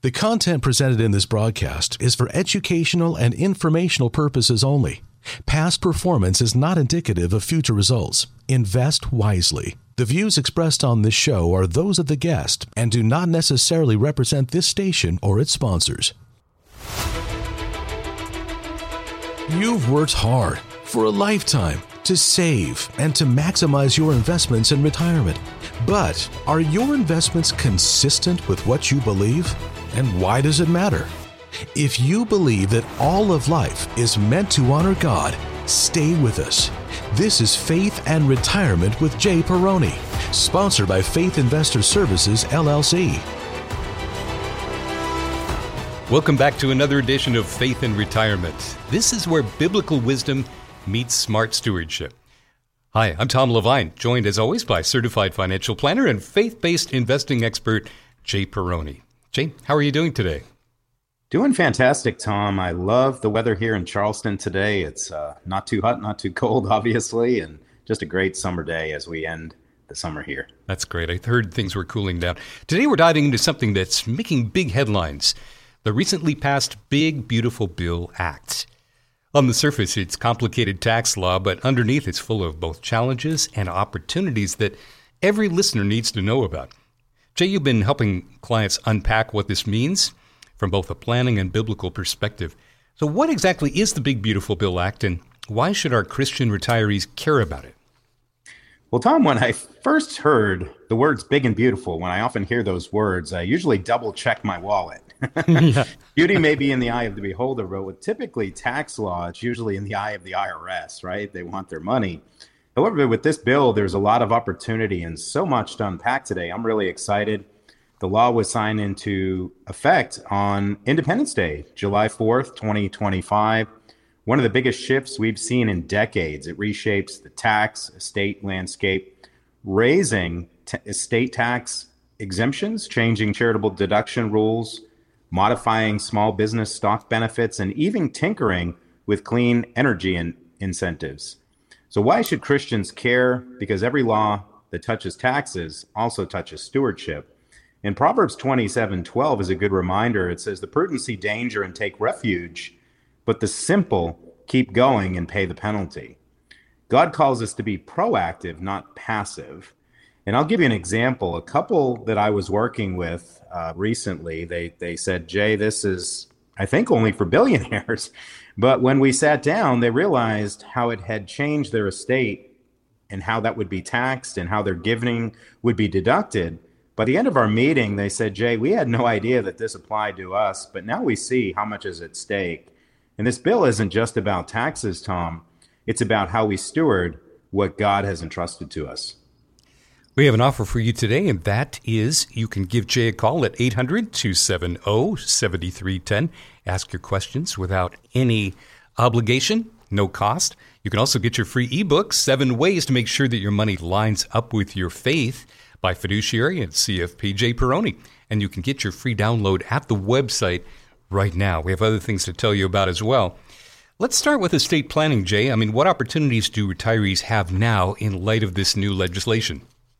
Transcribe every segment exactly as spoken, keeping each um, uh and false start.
The content presented in this broadcast is for educational and informational purposes only. Past performance is not indicative of future results. Invest wisely. The views expressed on this show are those of the guest and do not necessarily represent this station or its sponsors. You've worked hard for a lifetime to save and to maximize your investments in retirement. But are your investments consistent with what you believe? And why does it matter? If you believe that all of life is meant to honor God, stay with us. This is Faith and Retirement with Jay Peroni, sponsored by Faith Investor Services, L L C. Welcome back to another edition of Faith and Retirement. This is where biblical wisdom meets smart stewardship. Hi, I'm Tom Levine, joined as always by certified financial planner and faith-based investing expert, Jay Peroni. Jay, how are you doing today? Doing fantastic, Tom. I love the weather here in Charleston today. It's uh, not too hot, not too cold, obviously, and just a great summer day as we end the summer here. That's great. I heard things were cooling down. Today we're diving into something that's making big headlines, the recently passed Big Beautiful Bill Act. On the surface, it's complicated tax law, but underneath it's full of both challenges and opportunities that every listener needs to know about. Jay, you've been helping clients unpack what this means from both a planning and biblical perspective. So what exactly is the Big Beautiful Bill Act, and why should our Christian retirees care about it? Well, Tom, when I first heard the words big and beautiful, when I often hear those words, I usually double check my wallet. Yeah. Beauty may be in the eye of the beholder, but with typically tax law, it's usually in the eye of the I R S, right? They want their money. However, with this bill, there's a lot of opportunity and so much to unpack today. I'm really excited. The law was signed into effect on Independence Day, July fourth, twenty twenty-five. One of the biggest shifts we've seen in decades. It reshapes the tax estate landscape, raising t- estate tax exemptions, changing charitable deduction rules, modifying small business stock benefits, and even tinkering with clean energy and incentives. So why should Christians care? Because every law that touches taxes also touches stewardship. And Proverbs twenty-seven twelve is a good reminder. It says, the prudent see danger and take refuge, but the simple keep going and pay the penalty. God calls us to be proactive, not passive. And I'll give you an example. A couple that I was working with uh, recently, they, they said, Jay, this is, I think, only for billionaires. But when we sat down, they realized how it had changed their estate and how that would be taxed and how their giving would be deducted. By the end of our meeting, they said, Jay, we had no idea that this applied to us, but now we see how much is at stake. And this bill isn't just about taxes, Tom. It's about how we steward what God has entrusted to us. We have an offer for you today, and that is you can give Jay a call at eight hundred, two seven zero, seven three one zero. Ask your questions without any obligation, no cost. You can also get your free ebook, Seven Ways to Make Sure That Your Money Lines Up With Your Faith, by Fiduciary and C F P Jay Peroni. And you can get your free download at the website right now. We have other things to tell you about as well. Let's start with estate planning, Jay. I mean, what opportunities do retirees have now in light of this new legislation?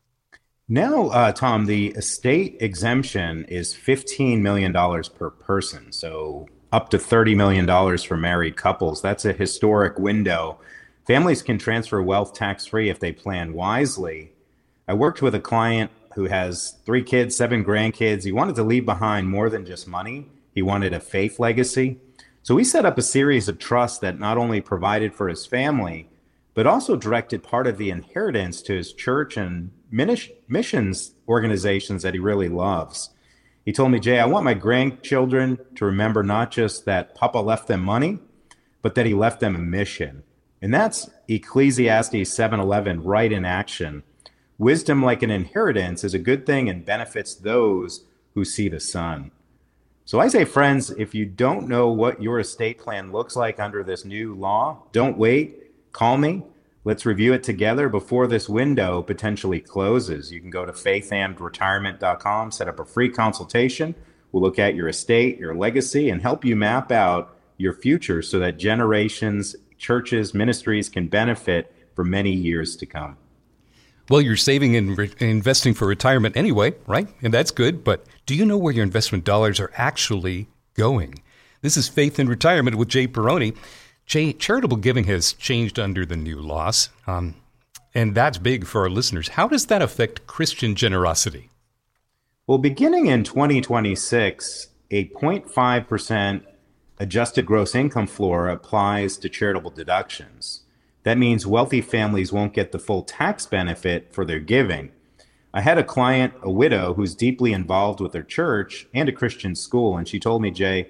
Now, uh, Tom, the estate exemption is fifteen million dollars per person, so up to thirty million dollars for married couples. That's a historic window. Families can transfer wealth tax-free if they plan wisely. I worked with a client who has three kids, seven grandkids. He wanted to leave behind more than just money. He wanted a faith legacy. So we set up a series of trusts that not only provided for his family, but also directed part of the inheritance to his church and missions organizations that he really loves. He told me, Jay, I want my grandchildren to remember not just that Papa left them money, but that he left them a mission. And that's Ecclesiastes seven eleven, right in action. Wisdom like an inheritance is a good thing and benefits those who see the sun. So I say, friends, if you don't know what your estate plan looks like under this new law, don't wait. Call me. Let's review it together before this window potentially closes. You can go to faith and retirement dot com, set up a free consultation. We'll look at your estate, your legacy, and help you map out your future so that generations, churches, ministries can benefit for many years to come. Well, you're saving and re- investing for retirement anyway, right? And that's good. But do you know where your investment dollars are actually going? This is Faith in Retirement with Jay Perrone. Jay, charitable giving has changed under the new laws, um, and that's big for our listeners. How does that affect Christian generosity? Well, beginning in twenty twenty-six, a zero point five percent adjusted gross income floor applies to charitable deductions. That means wealthy families won't get the full tax benefit for their giving. I had a client, a widow, who's deeply involved with her church and a Christian school, and she told me, Jay,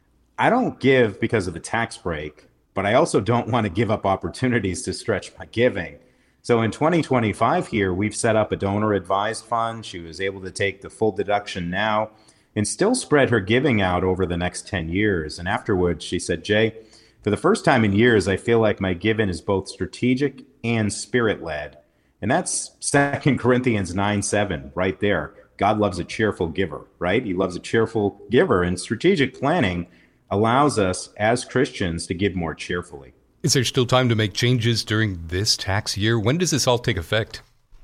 I don't give because of the tax break, but I also don't want to give up opportunities to stretch my giving. So in twenty twenty-five here, we've set up a donor-advised fund. She was able to take the full deduction now and still spread her giving out over the next ten years. And afterwards, she said, Jay, for the first time in years, I feel like my giving is both strategic and spirit-led. And that's Second Corinthians nine seven right there. God loves a cheerful giver, right? He loves a cheerful giver. And strategic planning allows us as Christians to give more cheerfully. Is there still time to make changes during this tax year? When does this all take effect?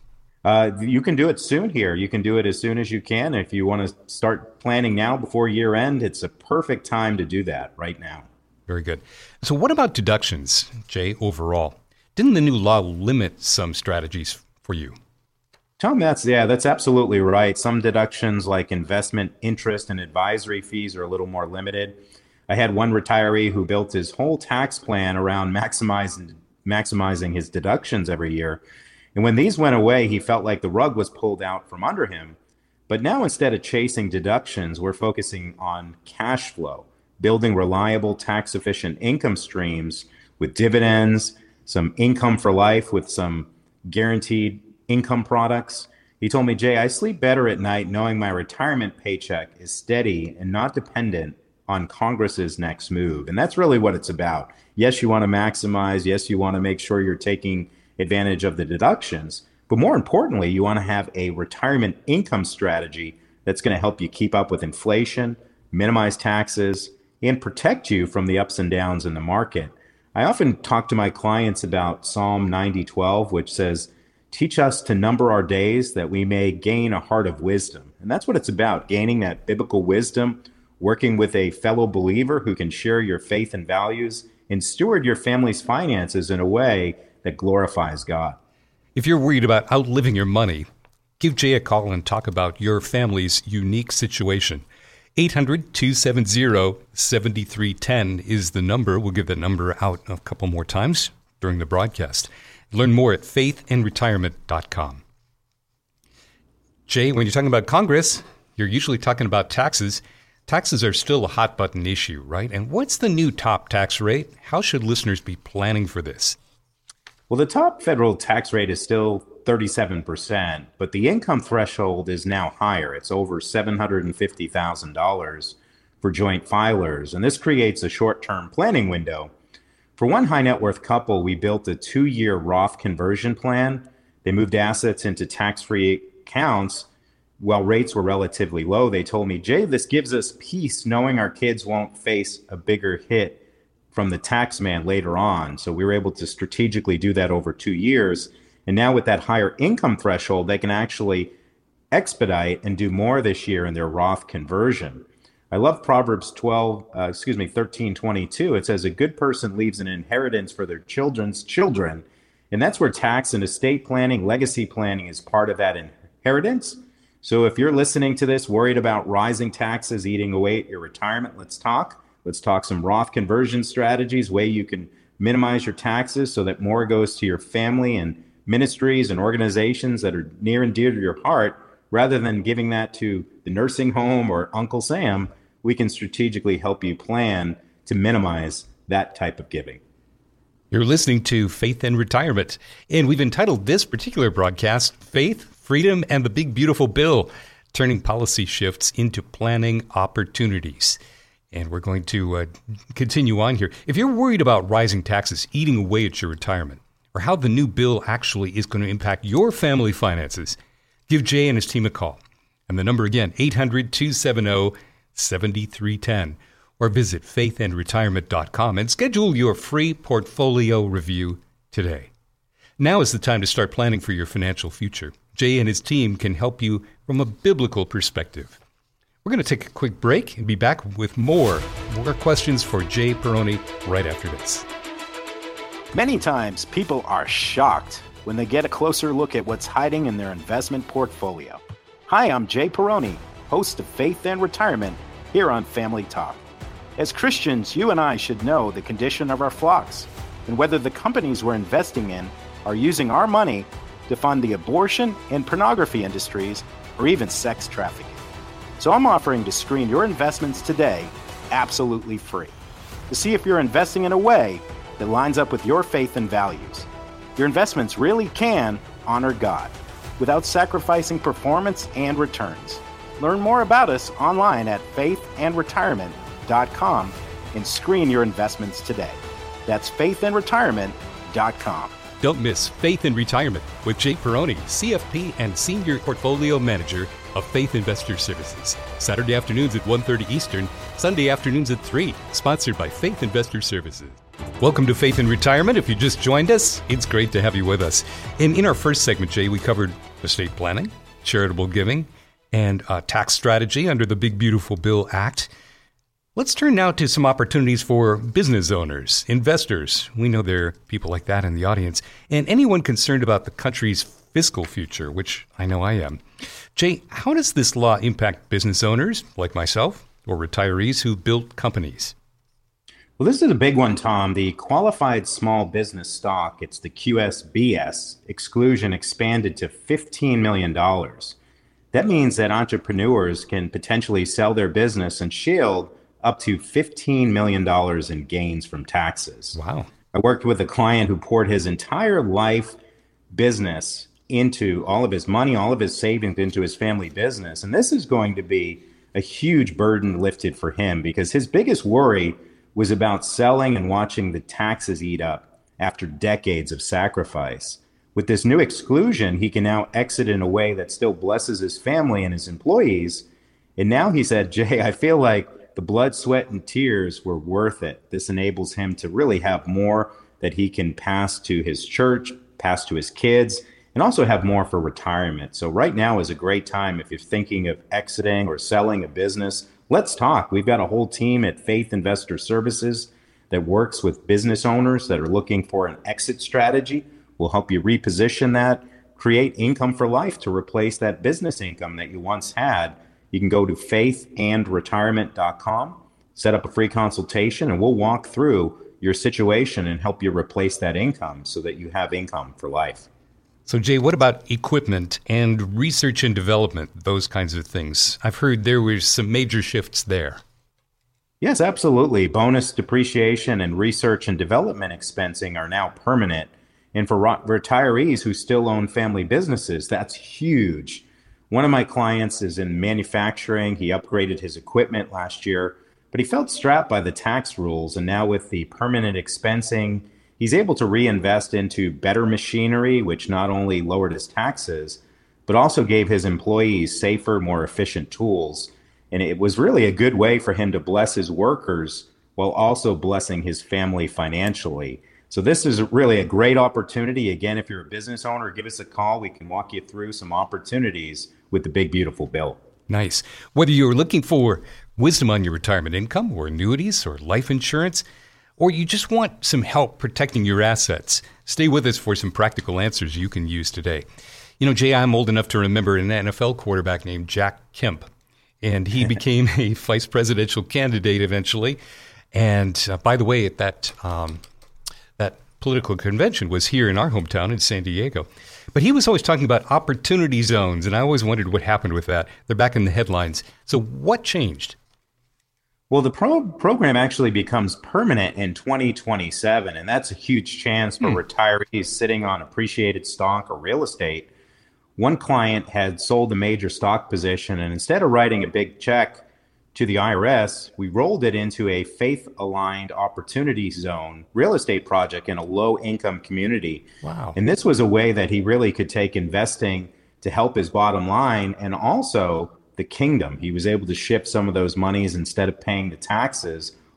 Uh, you can do it soon here. You can do it as soon as you can. If you want to start planning now before year end, it's a perfect time to do that right now. Very good. So what about deductions, Jay, overall? Didn't the new law limit some strategies for you? Tom, that's, yeah, that's absolutely right. Some deductions like investment interest and advisory fees are a little more limited. I had one retiree who built his whole tax plan around maximizing maximizing his deductions every year. And when these went away, he felt like the rug was pulled out from under him. But now instead of chasing deductions, we're focusing on cash flow, building reliable tax-efficient income streams with dividends, some income for life with some guaranteed income products. He told me, Jay, I sleep better at night knowing my retirement paycheck is steady and not dependent on Congress's next move. And that's really what it's about. Yes, you want to maximize. Yes, you want to make sure you're taking advantage of the deductions. But more importantly, you want to have a retirement income strategy that's going to help you keep up with inflation, minimize taxes, and protect you from the ups and downs in the market. I often talk to my clients about Psalm ninety twelve, which says, teach us to number our days that we may gain a heart of wisdom. And that's what it's about, gaining that biblical wisdom, working with a fellow believer who can share your faith and values and steward your family's finances in a way that glorifies God. If you're worried about outliving your money, give Jay a call and talk about your family's unique situation. eight hundred, two seven zero, seven three one zero is the number. We'll give that number out a couple more times during the broadcast. Learn more at faith and retirement dot com. Jay, when you're talking about Congress, you're usually talking about taxes. Taxes are still a hot button issue, right? And what's the new top tax rate? How should listeners be planning for this? Well, the top federal tax rate is still thirty-seven percent, but the income threshold is now higher. It's over seven hundred fifty thousand dollars for joint filers, and this creates a short-term planning window. For one high net worth couple, we built a two-year Roth conversion plan. They moved assets into tax-free accounts while rates were relatively low. They told me, Jay, this gives us peace knowing our kids won't face a bigger hit from the tax man later on. So we were able to strategically do that over two years. And now with that higher income threshold, they can actually expedite and do more this year in their Roth conversion. I love Proverbs twelve, uh, excuse me, thirteen twenty-two. It says, a good person leaves an inheritance for their children's children. And that's where tax and estate planning, legacy planning is part of that inheritance. So if you're listening to this, worried about rising taxes eating away at your retirement, let's talk. Let's talk some Roth conversion strategies, way you can minimize your taxes so that more goes to your family and ministries and organizations that are near and dear to your heart. Rather than giving that to the nursing home or Uncle Sam, we can strategically help you plan to minimize that type of giving. You're listening to Faith and Retirement, and we've entitled this particular broadcast, Faith, Freedom, and the Big Beautiful Bill, Turning Policy Shifts into Planning Opportunities. And we're going to uh, continue on here. If you're worried about rising taxes eating away at your retirement, or how the new bill actually is going to impact your family finances, give Jay and his team a call. And the number again, eight hundred, two seven zero, seven three one zero, or visit faith and retirement dot com and schedule your free portfolio review today. Now is the time to start planning for your financial future. Jay and his team can help you from a biblical perspective. We're going to take a quick break and be back with more, more questions for Jay Perrone right after this. Many times people are shocked when they get a closer look at what's hiding in their investment portfolio. Hi, I'm Jay Perrone, host of Faith and Retirement here on Family Talk. As Christians, you and I should know the condition of our flocks and whether the companies we're investing in are using our money to fund the abortion and pornography industries or even sex trafficking. So I'm offering to screen your investments today absolutely free to see if you're investing in a way that lines up with your faith and values. Your investments really can honor God without sacrificing performance and returns. Learn more about us online at faith and retirement dot com and screen your investments today. That's faith and retirement dot com. Don't miss Faith in Retirement with Jay Perrone, C F P and Senior Portfolio Manager of Faith Investor Services. Saturday afternoons at one thirty Eastern, Sunday afternoons at three, sponsored by Faith Investor Services. Welcome to Faith in Retirement. If you just joined us, it's great to have you with us. And in our first segment, Jay, we covered estate planning, charitable giving, and uh, tax strategy under the Big Beautiful Bill Act. Let's turn now to some opportunities for business owners, investors. We know there are people like that in the audience, and anyone concerned about the country's fiscal future, which I know I am. Jay, how does this law impact business owners like myself or retirees who built companies? Well, this is a big one, Tom. The qualified small business stock, it's the Q S B S exclusion expanded to fifteen million dollars. That means that entrepreneurs can potentially sell their business and shield up to fifteen million dollars in gains from taxes. Wow. I worked with a client who poured his entire life business into all of his money, all of his savings into his family business. And this is going to be a huge burden lifted for him because his biggest worry was about selling and watching the taxes eat up after decades of sacrifice. With this new exclusion, he can now exit in a way that still blesses his family and his employees. And now he said, Jay, I feel like the blood, sweat, and tears were worth it. This enables him to really have more that he can pass to his church, pass to his kids, and also have more for retirement. So right now is a great time if you're thinking of exiting or selling a business. Let's talk. We've got a whole team at Faith Investor Services that works with business owners that are looking for an exit strategy. We'll help you reposition that, create income for life to replace that business income that you once had. You can go to faith and retirement dot com, set up a free consultation, and we'll walk through your situation and help you replace that income so that you have income for life. So, Jay, what about equipment and research and development, those kinds of things? I've heard there were some major shifts there. Yes, absolutely. Bonus depreciation and research and development expensing are now permanent. And for retirees who still own family businesses, that's huge. One of my clients is in manufacturing. He upgraded his equipment last year, but he felt strapped by the tax rules. And now with the permanent expensing, he's able to reinvest into better machinery, which not only lowered his taxes, but also gave his employees safer, more efficient tools. And it was really a good way for him to bless his workers while also blessing his family financially. So this is really a great opportunity. Again, if you're a business owner, give us a call. We can walk you through some opportunities with the Big Beautiful Bill. Nice. Whether you're looking for wisdom on your retirement income or annuities or life insurance, or you just want some help protecting your assets, stay with us for some practical answers you can use today. You know, Jay, I'm old enough to remember an N F L quarterback named Jack Kemp, and he became a vice presidential candidate eventually. And uh, by the way, at that um, that political convention was here in our hometown in San Diego. But he was always talking about opportunity zones, and I always wondered what happened with that. They're back in the headlines. So what changed? Well, the pro- program actually becomes permanent in twenty twenty-seven, and that's a huge chance for hmm. retirees sitting on appreciated stock or real estate. One client had sold a major stock position, and instead of writing a big check to the I R S, we rolled it into a faith-aligned opportunity zone real estate project in a low-income community. Wow. And this was a way that he really could take investing to help his bottom line and also the kingdom. He was able to shift some of those monies instead of paying the taxes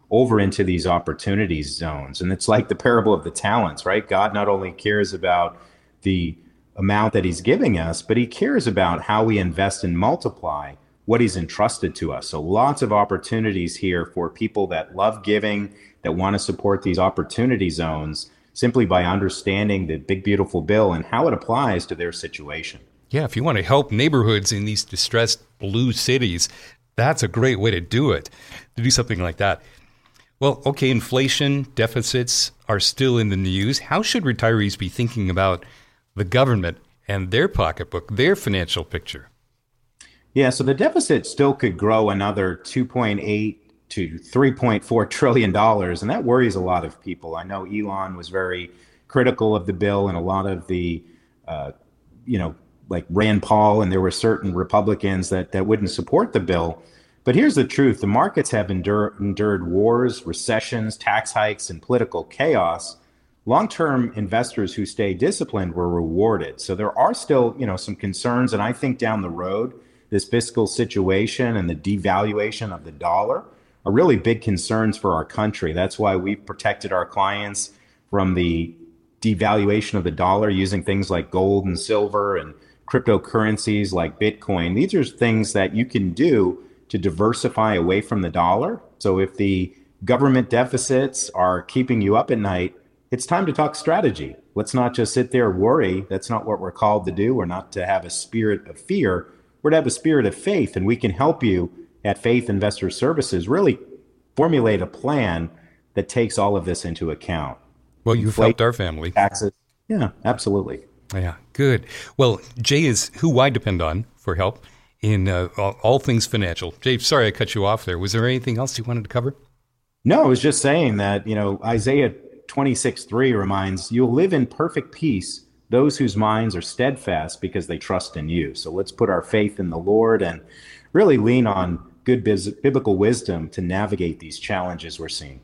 over into these opportunity zones. And it's like the parable of the talents, right? God not only cares about the amount that he's giving us, but he cares about how we invest and multiply what he's entrusted to us. So lots of opportunities here for people that love giving, that want to support these opportunity zones simply by understanding the big, beautiful bill and how it applies to their situation. Yeah, if you want to help neighborhoods in these distressed blue cities, that's a great way to do it, to do something like that. Well, okay, inflation, deficits are still in the news. How should retirees be thinking about the government and their pocketbook, their financial picture? Yeah, so the deficit still could grow another two point eight to three point four trillion dollars, and that worries a lot of people. I know Elon was very critical of the bill, and a lot of the, uh, you know, like Rand Paul, and there were certain Republicans that, that wouldn't support the bill. But here's the truth. The markets have endure, endured wars, recessions, tax hikes, and political chaos. Long-term investors who stay disciplined were rewarded. So there are still, you know, some concerns. And I think down the road, this fiscal situation and the devaluation of the dollar are really big concerns for our country. That's why we've protected our clients from the devaluation of the dollar using things like gold and silver and cryptocurrencies like Bitcoin. These are things that you can do to diversify away from the dollar. So if the government deficits are keeping you up at night, it's time to talk strategy. Let's not just sit there and worry. That's not what we're called to do. We're not to have a spirit of fear. We're to have a spirit of faith, and we can help you at Faith Investor Services really formulate a plan that takes all of this into account. Well, you've Inflation, helped our family. Taxes. Yeah, absolutely. Yeah, good. Well, Jay is who I depend on for help in uh, all, all things financial. Jay, sorry I cut you off there. Was there anything else you wanted to cover? No, I was just saying that, you know, Isaiah twenty-six three reminds, you'll live in perfect peace, those whose minds are steadfast because they trust in you. So let's put our faith in the Lord and really lean on good biz- biblical wisdom to navigate these challenges we're seeing.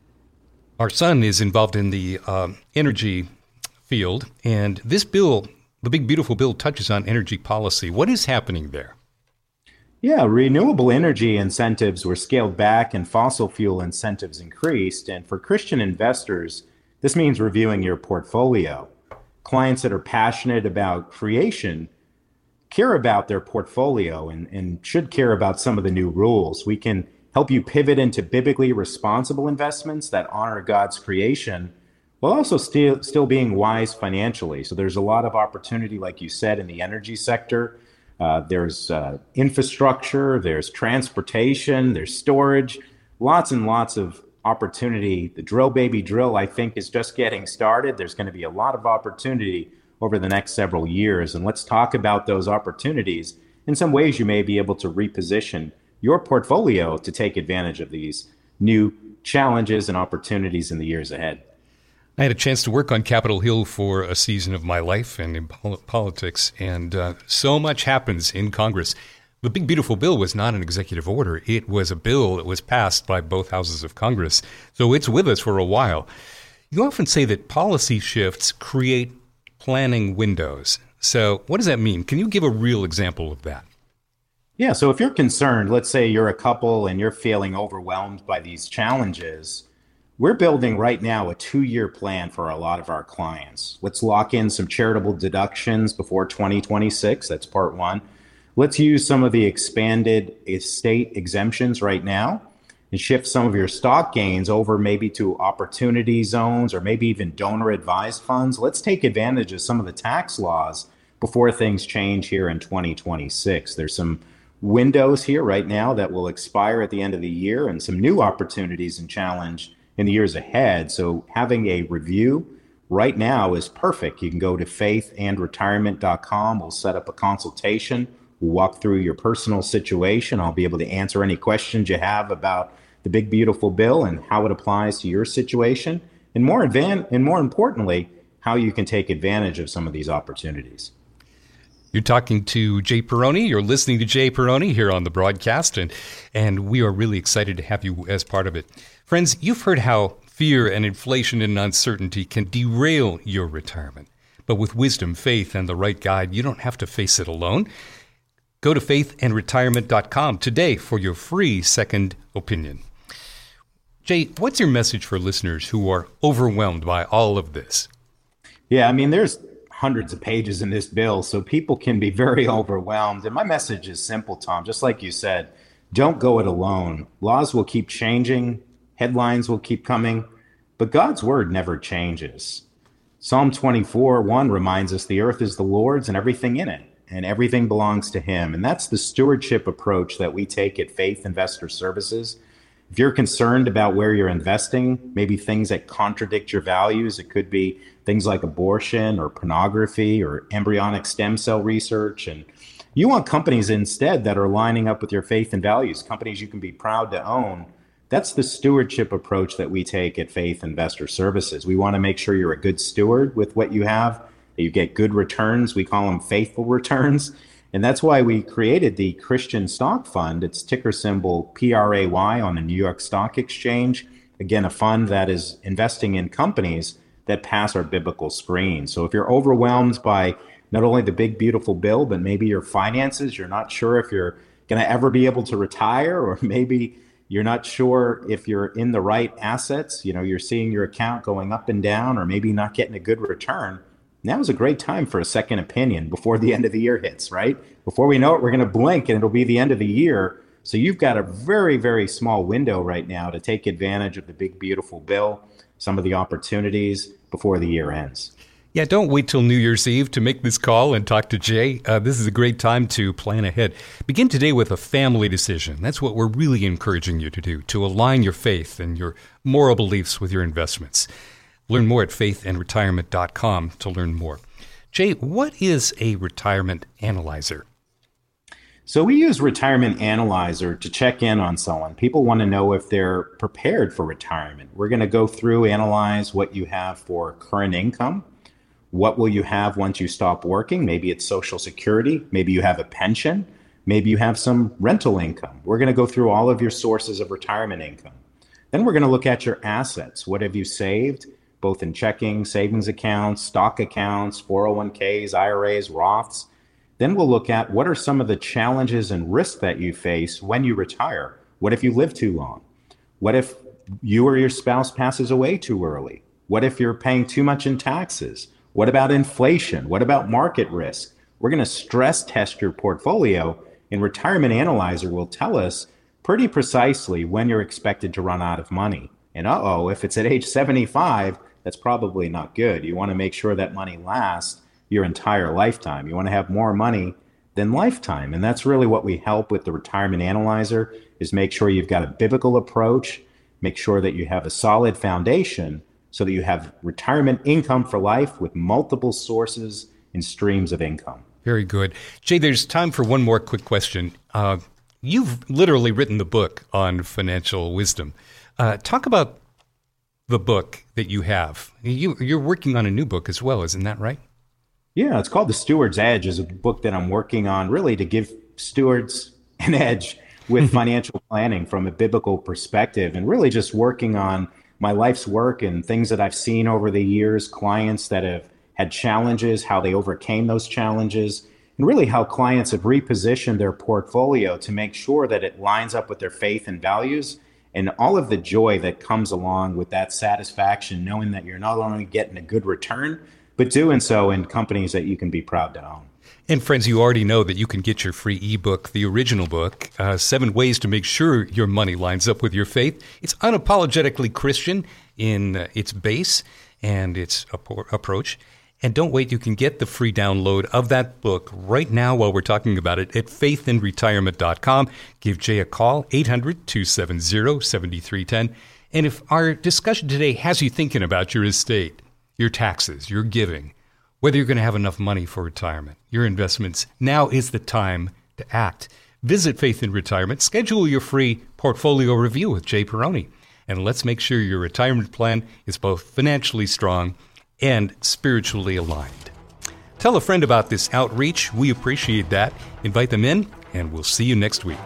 Our son is involved in the um, energy field, and this bill, the big beautiful bill, touches on energy policy. What is happening there? Yeah, renewable energy incentives were scaled back and fossil fuel incentives increased. And for Christian investors, this means reviewing your portfolio. Clients that are passionate about creation care about their portfolio and, and should care about some of the new rules. We can help you pivot into biblically responsible investments that honor God's creation while also still, still being wise financially. So there's a lot of opportunity, like you said, in the energy sector. Uh, there's uh, infrastructure, there's transportation, there's storage, lots and lots of opportunity. The drill baby drill, I think, is just getting started. There's going to be a lot of opportunity over the next several years. And let's talk about those opportunities. In some ways, you may be able to reposition your portfolio to take advantage of these new challenges and opportunities in the years ahead. I had a chance to work on Capitol Hill for a season of my life and in pol- politics, and uh, so much happens in Congress. The big, beautiful bill was not an executive order. It was a bill that was passed by both houses of Congress, so it's with us for a while. You often say that policy shifts create planning windows. So what does that mean? Can you give a real example of that? Yeah, so if you're concerned, let's say you're a couple and you're feeling overwhelmed by these challenges, we're building right now a two-year plan for a lot of our clients. Let's lock in some charitable deductions before twenty twenty-six. That's part one. Let's use some of the expanded estate exemptions right now and shift some of your stock gains over maybe to opportunity zones or maybe even donor-advised funds. Let's take advantage of some of the tax laws before things change here in twenty twenty-six. There's some windows here right now that will expire at the end of the year and some new opportunities and challenge in the years ahead. So having a review right now is perfect. You can go to faith and retirement dot com. We'll set up a consultation. We'll walk through your personal situation. I'll be able to answer any questions you have about the big, beautiful bill and how it applies to your situation. And more advan- and more importantly, how you can take advantage of some of these opportunities. You're talking to Jay Perrone. You're listening to Jay Perrone here on the broadcast, and, and we are really excited to have you as part of it. Friends, you've heard how fear and inflation and uncertainty can derail your retirement. But with wisdom, faith, and the right guide, you don't have to face it alone. Go to faith and retirement dot com today for your free second opinion. Jay, what's your message for listeners who are overwhelmed by all of this? Yeah, I mean, there's hundreds of pages in this bill, so people can be very overwhelmed. And my message is simple, Tom, just like you said, don't go it alone. Laws will keep changing, headlines will keep coming, but God's word never changes. Psalm twenty-four one reminds us the earth is the Lord's and everything in it, and everything belongs to him. And that's the stewardship approach that we take at Faith Investor Services. If you're concerned about where you're investing, maybe things that contradict your values, it could be things like abortion or pornography or embryonic stem cell research. And you want companies instead that are lining up with your faith and values, companies you can be proud to own. That's the stewardship approach that we take at Faith Investor Services. We want to make sure you're a good steward with what you have, that you get good returns. We call them faithful returns. And that's why we created the Christian Stock Fund. It's ticker symbol P R A Y on the New York Stock Exchange. Again, a fund that is investing in companies that pass our biblical screen. So if you're overwhelmed by not only the big, beautiful bill, but maybe your finances, you're not sure if you're going to ever be able to retire, or maybe you're not sure if you're in the right assets, you know, you're seeing your account going up and down, or maybe not getting a good return. Now is a great time for a second opinion before the end of the year hits, right? Before we know it, we're going to blink and it'll be the end of the year. So you've got a very, very small window right now to take advantage of the big, beautiful bill, some of the opportunities before the year ends. Yeah, don't wait till New Year's Eve to make this call and talk to Jay. Uh, this is a great time to plan ahead. Begin today with a family decision. That's what we're really encouraging you to do, to align your faith and your moral beliefs with your investments. Learn more at faith and retirement dot com to learn more. Jay, what is a retirement analyzer? So we use Retirement Analyzer to check in on someone. People want to know if they're prepared for retirement. We're going to go through, analyze what you have for current income. What will you have once you stop working? Maybe it's Social Security. Maybe you have a pension. Maybe you have some rental income. We're going to go through all of your sources of retirement income. Then we're going to look at your assets. What have you saved, both in checking, savings accounts, stock accounts, four oh one k's, I R A's, Roths. Then we'll look at what are some of the challenges and risks that you face when you retire. What if you live too long? What if you or your spouse passes away too early? What if you're paying too much in taxes? What about inflation? What about market risk? We're going to stress test your portfolio, and Retirement Analyzer will tell us pretty precisely when you're expected to run out of money. And uh-oh, if it's at age seventy-five, that's probably not good. You want to make sure that money lasts your entire lifetime. You want to have more money than lifetime. And that's really what we help with the Retirement Analyzer, is make sure you've got a biblical approach, make sure that you have a solid foundation so that you have retirement income for life with multiple sources and streams of income. Very good. Jay, there's time for one more quick question. Uh, you've literally written the book on financial wisdom. Uh, talk about the book that you have. You, you're working on a new book as well, isn't that right? Yeah, it's called The Steward's Edge. It's a book that I'm working on really to give stewards an edge with financial planning from a biblical perspective, and really just working on my life's work and things that I've seen over the years, clients that have had challenges, how they overcame those challenges, and really how clients have repositioned their portfolio to make sure that it lines up with their faith and values, and all of the joy that comes along with that satisfaction, knowing that you're not only getting a good return, but doing so in companies that you can be proud to own. And friends, you already know that you can get your free ebook, the original book, uh, Seven Ways to Make Sure Your Money Lines Up with Your Faith. It's unapologetically Christian in uh, its base and its ap- approach. And don't wait, you can get the free download of that book right now while we're talking about it at faith and retirement dot com. Give Jay a call, eight hundred, two seven zero, seven three one zero. And if our discussion today has you thinking about your estate, your taxes, your giving, whether you're going to have enough money for retirement, your investments, now is the time to act. Visit Faith in Retirement, schedule your free portfolio review with Jay Peroni, and let's make sure your retirement plan is both financially strong and spiritually aligned. Tell a friend about this outreach. We appreciate that. Invite them in, and we'll see you next week.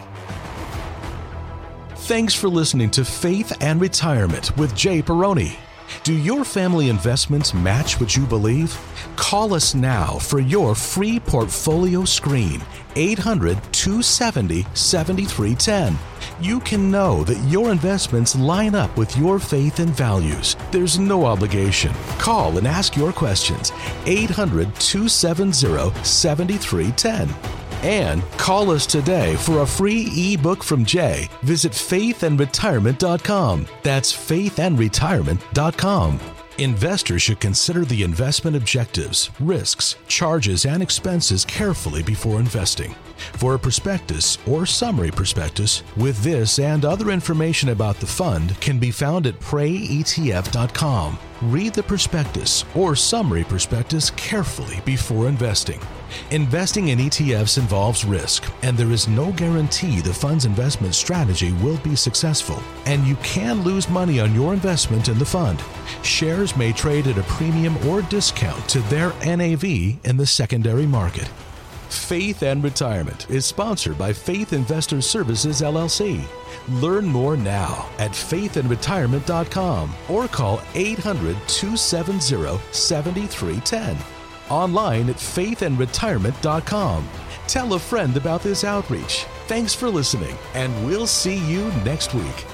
Thanks for listening to Faith and Retirement with Jay Peroni. Do your family investments match what you believe? Call us now for your free portfolio screen, eight hundred, two seven zero, seven three one zero. you can know that your investments line up with your faith and values. There's no obligation. Call and ask your questions. eight hundred, two seven zero, seven three one zero. And call us today for a free ebook from Jay. Visit faith and retirement dot com. That's faith and retirement dot com. Investors should consider the investment objectives, risks, charges, and expenses carefully before investing. For a prospectus or summary prospectus with this and other information about the fund can be found at pray E T F dot com. Read the prospectus or summary prospectus carefully before investing. Investing in E T Fs involves risk, and there is no guarantee the fund's investment strategy will be successful, and you can lose money on your investment in the fund. Shares may trade at a premium or discount to their N A V in the secondary market. Faith and Retirement is sponsored by Faith Investor Services, L L C. Learn more now at faith and retirement dot com or call eight hundred, two seven zero, seven three one zero. Online at faith and retirement dot com. Tell a friend about this outreach. Thanks for listening, and we'll see you next week.